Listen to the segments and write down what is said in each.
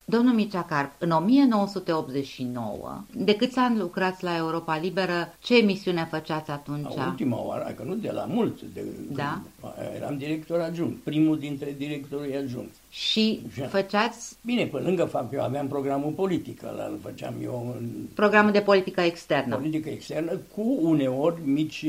Domnul Mircea Carp, în 1989, de câți ani lucrați la Europa Liberă? Ce emisiune făceați atunci? Ultima oară, că nu de la mult. Da? Eram director adjunct, primul dintre directorii adjuncți. Și făceați? Bine, pe lângă fapt, eu aveam programul politic, îl făceam eu în... Programul de politică externă. Politică externă, cu uneori mici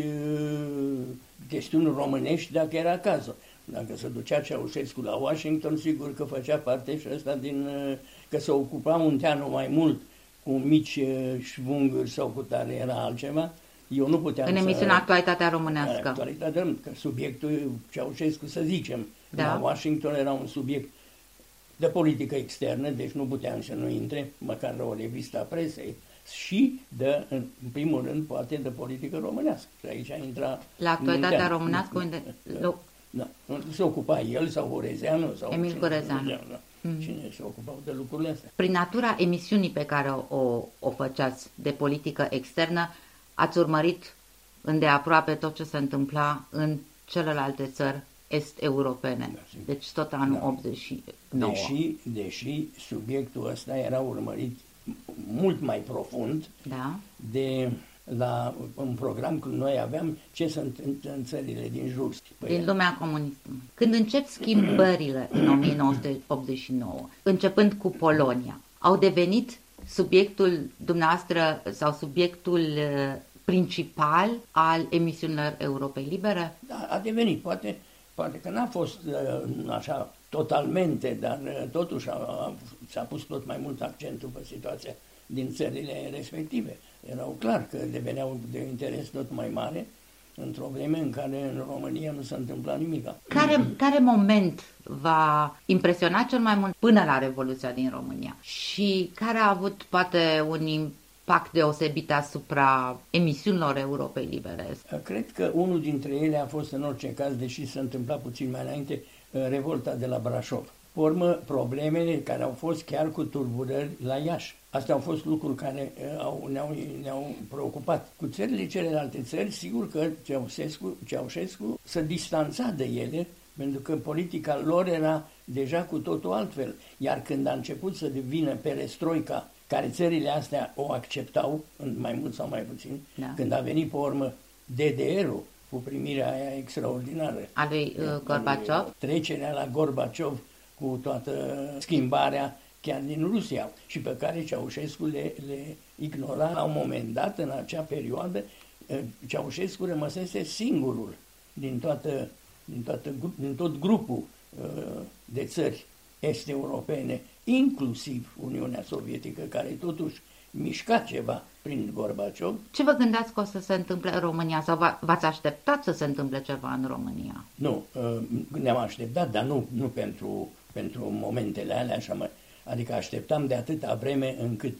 chestiuni românești, dacă era cazul. Dacă se ducea Ceaușescu la Washington, sigur că făcea parte și ăsta că se ocupa Munteanu mai mult cu mici șvunguri sau cu tare, era altceva. Eu nu puteam în emisiunea Actualitatea Românească. Actualitatea, că subiectul Ceaușescu, să zicem, da. La Washington era un subiect de politică externă, deci nu puteam să nu intre, măcar la o revistă a presei, și în primul rând, poate de politică românească. Și aici intra la Actualitatea Românească, unde... Da. Se ocupa el sau Horezeanu sau Emil Horezeanu. Da. Cine se ocupau de lucrurile astea. Prin natura emisiunii pe care o făceați de politică externă, ați urmărit îndeaproape tot ce se întâmpla în celelalte țări est-europene. Da, deci tot anul 89. Deși subiectul ăsta era urmărit mult mai profund de la un program când noi aveam ce se întâmplă în țările din jur. Din lumea comunistă. Când încep schimbările în 1989, începând cu Polonia, au devenit subiectul dumneavoastră sau subiectul principal al emisiunilor Europei Libere? Da, a devenit. Poate că n-a fost așa totalmente, dar totuși s-a pus tot mai mult accentul pe situația din țările respective. Erau clar că deveneau de interes tot mai mare într-o vreme în care în România nu s-a întâmplat nimic. Care moment v-a impresionat cel mai mult până la Revoluția din România? Și care a avut poate un impact deosebit asupra emisiunilor Europei Libere? Cred că unul dintre ele a fost în orice caz, deși s-a întâmplat puțin mai înainte, revolta de la Brașov. Pe urmă, problemele care au fost chiar cu tulburări la Iași. Astea au fost lucruri care ne-au preocupat. Cu țările celelalte țări, sigur că Ceaușescu se distanța de ele, pentru că politica lor era deja cu totul altfel. Iar când a început să devină perestroica, care țările astea o acceptau, mai mult sau mai puțin, când a venit pe urmă DDR-ul, cu primirea aia extraordinară a lui Gorbaciov, trecerea la Gorbaciov cu toată schimbarea chiar din Rusia și pe care Ceaușescu le ignora la un moment dat, în acea perioadă. Ceaușescu rămăsese singurul din tot grupul de țări est-europene, inclusiv Uniunea Sovietică, care totuși mișca ceva prin Gorbaciov. Ce vă gândeați că o să se întâmple în România sau v-ați așteptat să se întâmple ceva în România? Nu, ne-am așteptat, dar nu pentru momentele alea, adică așteptam de atâta vreme încât,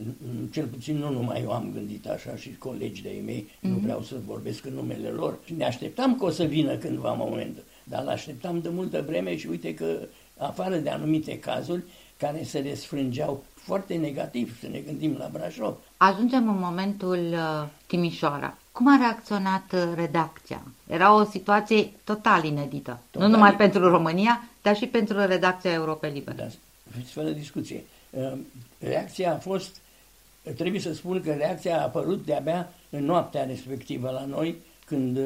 cel puțin nu numai eu am gândit așa, și colegi de-ai mei, nu vreau să vorbesc în numele lor, ne așteptam că o să vină cândva momentul, dar l-așteptam de multă vreme și uite că, afară de anumite cazuri care se desfrângeau foarte negativ, să ne gândim la Brașov. Ajungem în momentul Timișoara. Cum a reacționat redacția? Era o situație total inedită, nu numai pentru România, dar și pentru redacția Europei Libere. Da, fără discuție. Reacția a fost, trebuie să spun că reacția a apărut de-abia în noaptea respectivă la noi, când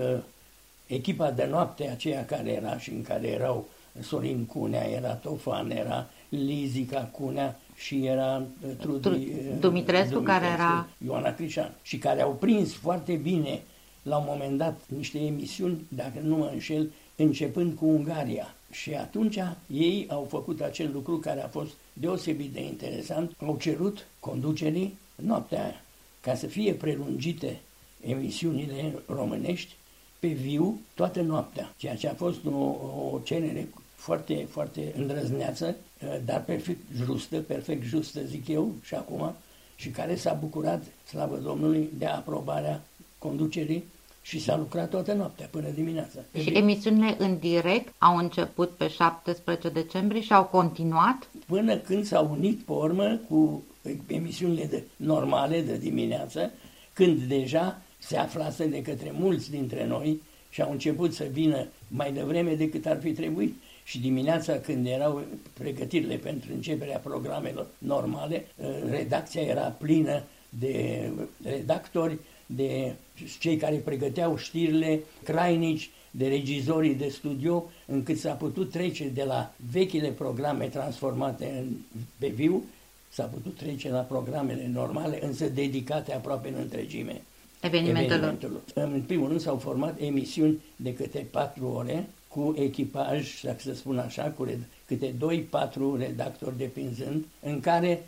echipa de noapte aceea care era și în care erau Sorin Cunea, era Tofan, era Lizica Cunea și era Dumitrescu, care era Ioana Crișan, și care au prins foarte bine la un moment dat niște emisiuni, dacă nu mă înșel, începând cu Ungaria. Și atunci ei au făcut acel lucru care a fost deosebit de interesant. Au cerut conducerii noaptea aia ca să fie prelungite emisiunile românești pe viu toată noaptea, ceea ce a fost o cerere foarte, foarte îndrăzneață, dar perfect justă, zic eu, și acum, și care s-a bucurat, slavă Domnului, de aprobarea conducerii și s-a lucrat toată noaptea până dimineața. Și emisiunile în direct au început pe 17 decembrie și au continuat? Până când s-au unit pe urmă cu emisiunile normale de dimineață, când deja se aflase de către mulți dintre noi și au început să vină mai devreme decât ar fi trebuit. și dimineața când erau pregătirile pentru începerea programelor normale, redacția era plină de redactori, de cei care pregăteau știrile, crainici, de regizorii de studio, încât s-a putut trece de la vechile programe transformate pe viu, s-a putut trece la programele normale, însă dedicate aproape în întregime evenimentelor. În primul rând s-au format emisiuni de câte 4 ore, cu echipaj, dacă să spun așa, cu câte 2-4 redactori depinzând, în care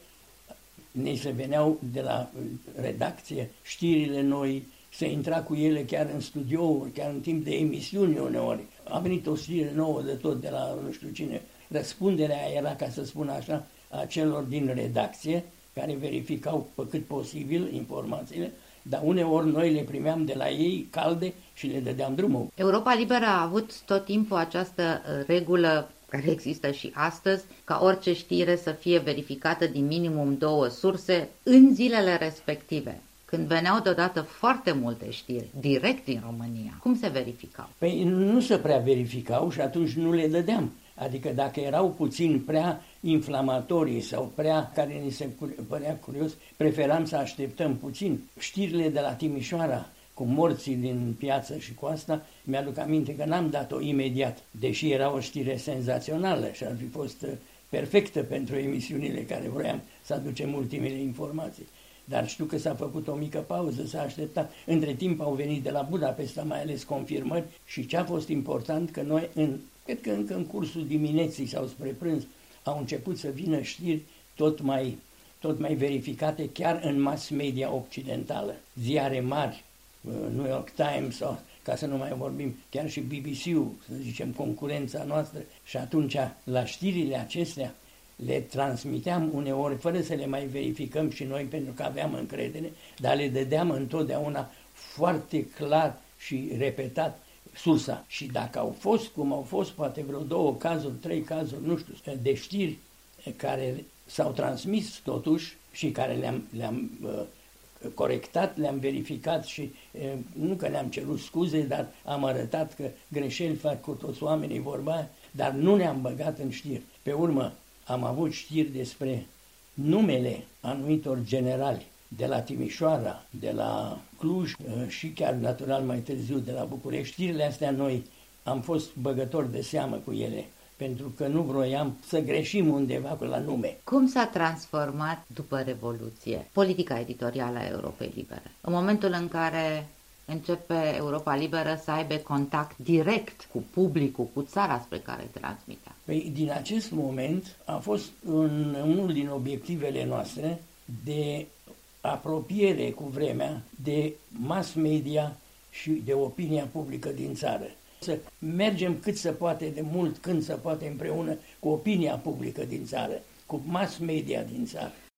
ne se veneau de la redacție știrile noi, se intra cu ele chiar în studio, chiar în timp de emisiuni uneori. A venit o știre nouă de tot de la nu știu cine. Răspunderea era, ca să spun așa, a celor din redacție, care verificau pe cât posibil informațiile, dar uneori noi le primeam de la ei calde și le dădeam drumul. Europa Liberă a avut tot timpul această regulă care există și astăzi, ca orice știre să fie verificată din minimum 2 surse în zilele respective. Când veneau deodată foarte multe știri, direct din România, cum se verificau? Păi nu se prea verificau și atunci nu le dădeam. Adică dacă erau puțin prea inflamatorii sau prea care ni se părea curios, preferam să așteptăm puțin. Știrile de la Timișoara, cu morții din piață și cu asta, mi-aduc aminte că n-am dat-o imediat, deși era o știre senzațională și ar fi fost perfectă pentru emisiunile care vroiam să aducem ultimele informații. Dar știu că s-a făcut o mică pauză, s-a așteptat. Între timp au venit de la Budapesta mai ales confirmări și ce a fost important că noi, cred că încă în cursul dimineții sau spre prânz, au început să vină știri tot mai verificate chiar în mass media occidentală. Ziare mari, New York Times, sau, ca să nu mai vorbim, chiar și BBC-ul, să zicem, concurența noastră. Și atunci, la știrile acestea, le transmiteam uneori fără să le mai verificăm și noi, pentru că aveam încredere, dar le dădeam întotdeauna foarte clar și repetat sursa. Și dacă au fost, cum au fost, poate vreo 2 cazuri, 3 cazuri, nu știu, de știri care s-au transmis totuși și care le-am corectat, le-am verificat și nu că le-am cerut scuze, dar am arătat că greșeli fac cu toți oamenii, vorba, dar nu ne-am băgat în știri. Pe urmă, am avut știri despre numele anumitor generali de la Timișoara, de la Cluj și chiar natural mai târziu de la București. Știrile astea noi am fost băgători de seamă cu ele, pentru că nu vroiam să greșim undeva la nume. Cum s-a transformat după Revoluție politica editorială a Europei Libere? În momentul în care începe Europa Liberă să aibă contact direct cu publicul, cu țara spre care transmitea. Păi, din acest moment a fost unul din obiectivele noastre de apropiere cu vremea de mass media și de opinia publică din țară. Să mergem cât se poate de mult, când se poate împreună cu opinia publică din țară, cu mass media din țară.